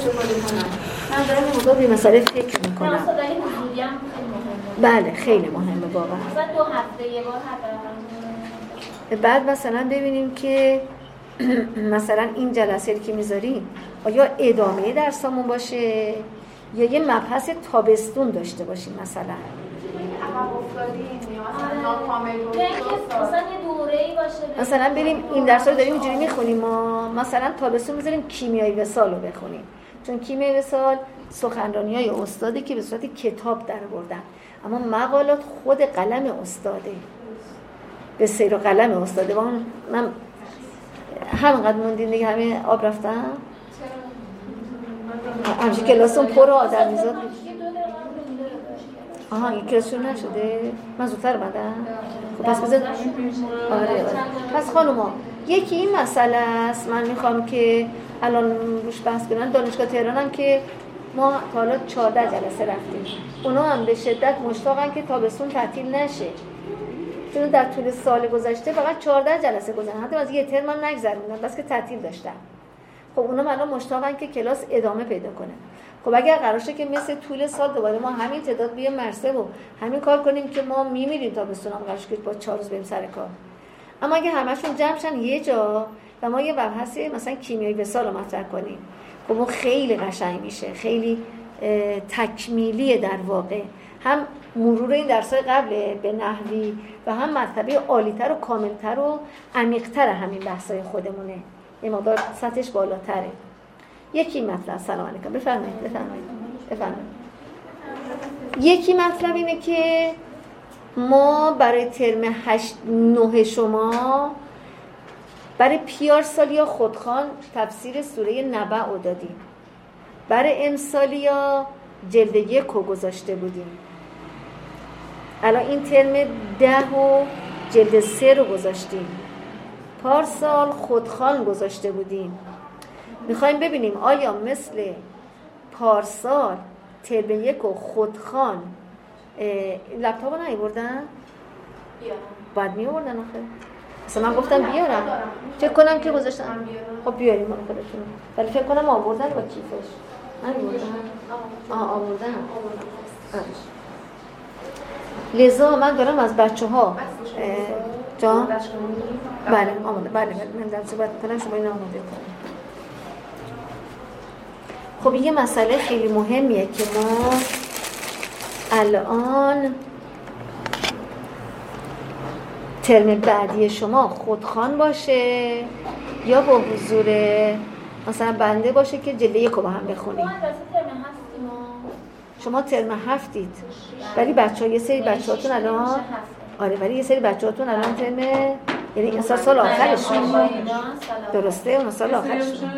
من دارم این موضوع به مسئله فکر میکنم. استاد علی حضوری هم خیلی مهمه. بله خیلی مهمه واقعا. مثلا 2 هفته یه بار حداقل. بعد مثلا ببینیم که مثلا این جلسه که میذاریم آیا ادامه درسامون باشه یا یه مبحث تابستون داشته باشیم مثلا. مثلا یه دوره‌ای باشه. مثلا بریم این درس‌ها رو داریم اینجوری میخونیم ما مثلا تابستون میذاریم کیمیای وصال رو بخونیم، چون کیمیای وصال سخنرانی‌های استاده که به صورت کتاب درآوردن، اما مقالات خود قلم استاده، به سیر و قلم استاده. من همینقدر موندین دیگه، همه آب رفتن همچه کلاسون پر آدم میزاد. آها این کلاسون نشده؟ من زودتر بدم؟ خب پس بذار آره. پس خانوما یکی این مسئله است، من میخوام که الان روش بحث کنن. دانشگاه تهران هم که ما تا حالا 14 جلسه رفتیم، اونا هم به شدت مشتاقن که تابستون تعطیل نشه، چون در طول سال گذشته فقط 14 جلسه گذشتن، حتی از یه ترم هم نگذروندن بس که تعطیل داشتن. خب اونا الان مشتاقن که کلاس ادامه پیدا کنه. خب اگر قرار شه که مثل طول سال دوباره ما همین تعداد بیه مرسه و همین کار کنیم که ما میمیریم تابستون هم قرار شه که با 4 روز بریم سر کار. اما اگه همشون جمع شن یه جا و ما یه بحث مثلا کیمیای وصال رو مطرح کنیم، خب اون خیلی قشنگ میشه، خیلی تکمیلی در واقع، هم مرور این درس‌های قبل به نحوی و هم مرتبه عالی‌تر و کامل‌تر و عمیق‌تر همین بحث‌های خودمونه، این مقدار سطحش بالاتره. یکی مطلب، سلام علیکم، بفرمایید. یکی مطلب اینه که ما برای ترم 8-9 شما برای پیارسالیا خودخوان تفسیر سوره نبأ رو دادیم، برای امسالیا جلد 1 رو گذاشته بودیم، الان این ترم 10 و جلد 3 رو گذاشتیم، پارسال خودخوان گذاشته بودیم. میخوایم ببینیم آیا مثل پارسال ترم 1 و خودخوان لپتاپ رو نیاوردن؟ باید میاوردن آخه. اصلا من گفتم بیارم، فکر کنم که گذاشتن. خب بیاریم من خودتون، ولی فکر کنم آوردن با کیفش. آوردن. لذا من دارم از بچه‌ها جان بله آماده، بله من دارم صحبت کنم، شما اینو آماده کنید. خب یه مسئله خیلی مهمیه که ما الان ترم بعدی شما خودخوان باشه یا با حضور مثلا بنده باشه که جلد 1 رو با هم بخونیم. شما ترم 7ید ولی بچه‌ها یه سری بچه‌هاتون الان ولی یه سری بچه‌هاتون الان ترم، یعنی این سال آخرشون درسته؟ اون سال آخرشون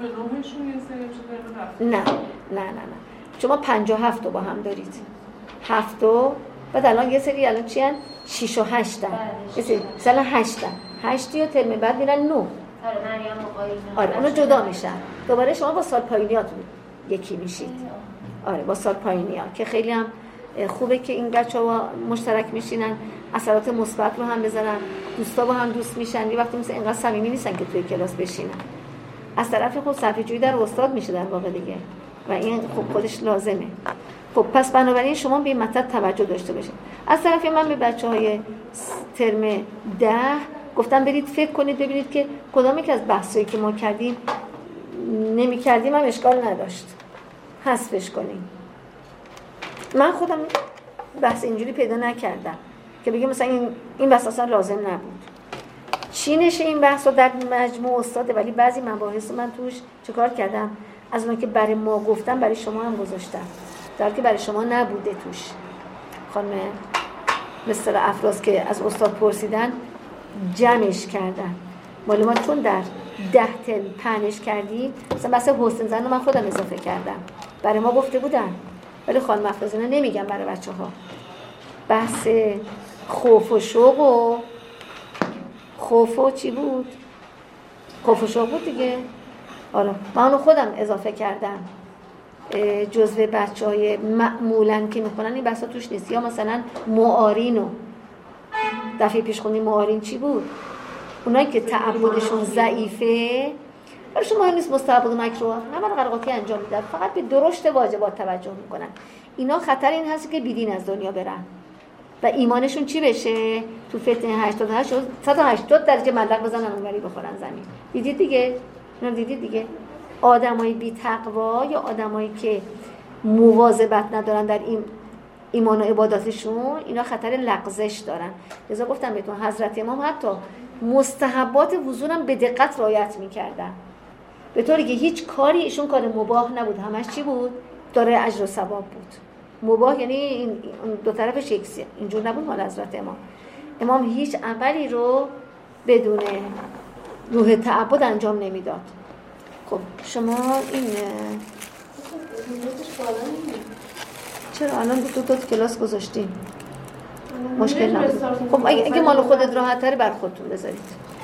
نه شما 57 رو با هم دارید، 7 بعد الان یه سری الان چی هن؟ 6 و 8 هن. یه سری مثلا 8 هن. 8 و ترم بعد میرن 9. اونو جدا میشن. دوباره شما با سال پایینیاتون یکی میشید. با سال پایینی ها که خیلی هم خوبه که این بچه‌ها مشترک میشینن، اثرات مثبت رو هم بذارن، دوستا با هم دوست میشن. یه وقتی مثلا اینقدر صمیمی نیستن که توی کلاس بشینن. از طرف خود صرفه‌جویی در استاد میشه در واقع دیگه و این خودش لازمه. خب پس بنابراین شما به این مطلب توجه داشته باشید. از طرف من به بچه‌های ترم 10 گفتم برید فکر کنید ببینید که کدام یک از بحثایی که ما کردیم نمی‌کردیم هم اشکال نداشت، حذفش کنیم. من خودم بحث اینجوری پیدا نکردم که بگم مثلا این بحث اصلا لازم نبود. چی نشه این بحث رو در مجموع استاده، ولی بعضی مباحث من توش چیکار کردم؟ از اون که برای ما گفتم برای شما هم گذاشتم، در حالی که برای شما نبوده توش. خانم مثل افراز که از استاد پرسیدن جمعش کردن. مال ما چون در 10 ترم پنج کردیم، مثلا بحث حسن زن رو من خودم اضافه کردم، برای ما گفته بودن، ولی خانم افراز اینا نمیگم برای بچه‌ها. بحث خوف و شوق و خوف و چی بود؟ خوف و شوق بود دیگه. من اونو خودم اضافه کردم جزو بچه‌های معمولاً که میخونن این بحثا توش نیست. یا مثلا معارینو دفعه پیش خوندیم، معارین چی بود؟ اونایی که تعبدشون ضعیفه برای شما نیست مستحب و مکروه، همه قرقاتی انجام میدن، فقط به درشت واجبات توجه میکنن. اینا خطر این هست که بیدین از دنیا برن و ایمانشون چی بشه؟ تو فتنه 88 180 درجه ملق بزنن اونوری بخورن زمین. دیدید دیگه؟ اینا دیدید دیگه؟ آدمای بی تقوا یا آدمایی که مواظبت ندارن در این ایمان و عباداتشون، اینا خطر لغزش دارن. لذا گفتم بهتون حضرت امام حتی مستحبات وضو هم به دقت رعایت می‌کردن، به طوری که هیچ کاری ایشون کار مباح نبود، همش چی بود؟ داره اجر و ثواب بود. مباح یعنی این دو طرفش یکسیه، اینجور نبود مال حضرت امام هیچ عملی رو بدون روح تعبد انجام نمیداد. خب شما این چرا الان دو کلاس گذاشتیم؟ مشکل نداره. خب اگه مال خودت راحت تره بر خودتون بذارید.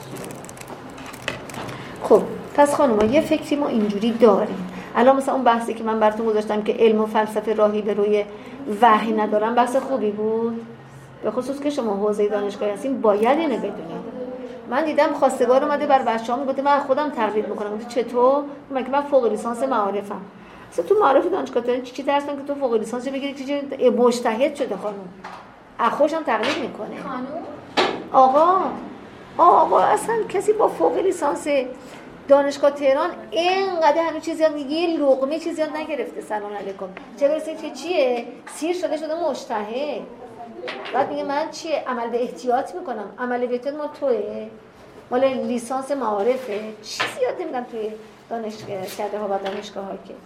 خب پس خانوما یه فکری ما اینجوری داریم. الان مثلا اون بحثی که من براتون گذاشتم که علم و فلسفه راهی به روی وحی ندارن، بحث خوبی بود، به خصوص که شما حوزه دانشگاهی هستین باید اینو بدونید. من دیدم خواستگار اومده بر بچه‌هام گفته من خودم تقلید میکنم. گفت چطور؟ من فوق لیسانس معارفم. اصلا تو معارف دانشگاه چی درس که تو فوق لیسانس بگیری که مجتهد شده خانم. اخوشم تقلید میکنه. خانم آقا اصلا کسی با فوق لیسانس دانشگاه تهران اینقدر همه چیز یاد میگه، یه لقمه چیز یاد نگرفته. سلام علیکم. چه برسه که چیه؟ سیر شده مجتهد. بعد میگه من چیه؟ عمل به احتیاط میکنم. عمل به احتیاط ما توئه؟ مال لیسانس معارفه. چیزی یاد نمیدن توی دانشکده ها و دانشگاه ها که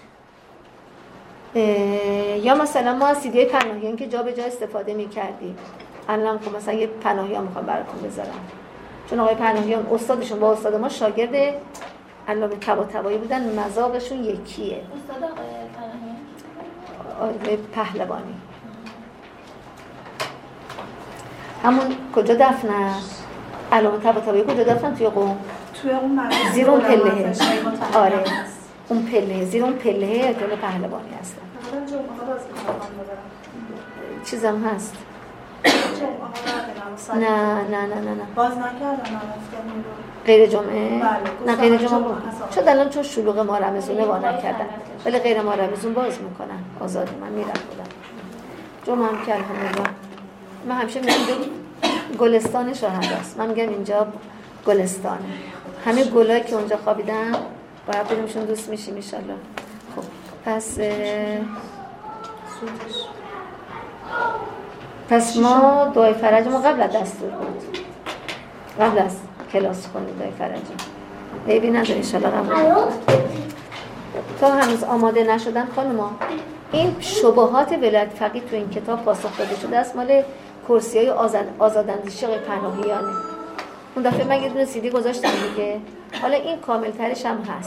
یا مثلا ما از سیدی پناهیان که جا به جا استفاده میکردیم، الان خب مثلا یه پناهیان میخوام براتون بذارم، چون آقای پناهیان استادشون با استاد ما شاگرد علامه طباطبایی بودن، مذاقشون یکیه. استاد آقای پناهیان پهلوانی همون کجا دفنه؟ علامه طباطبایی کجا دفنن؟ توی قم؟ توی اون زیر اون پله. آره اون پله، زیر اون پله دل پهلوانی هستن. چیزم هست. نه باز نکردم غیر جمعه؟ بله. نه غیر جمعه بود. شد الان چون شلوغ ما رمضونه وا نکردن، ولی غیر ما رمضون باز میکنن. آزادی من میرم بودم. جمعه هم که الحمدلله. من همیشه میگم گلستان شهداست. من میگم اینجا گلستانه. همه گلایی که اونجا خوابیدن باید بریمشون دوست میشیم ان شاء الله. خب پس ما دعای فرج ما قبل از دستور بود، قبل از کلاس خونیم دعای فرج. عیبی نداره ان شاء الله. قبول تا هنوز آماده نشدن خانوما، این شبهات ولایت فقیه تو این کتاب پاسخ داده شده است، مال کرسی‌های آزاداندیشی آقای پناهیانه. اون دفعه من یه دونه CD گذاشتم دیگه، حالا این کامل ترش هم هست.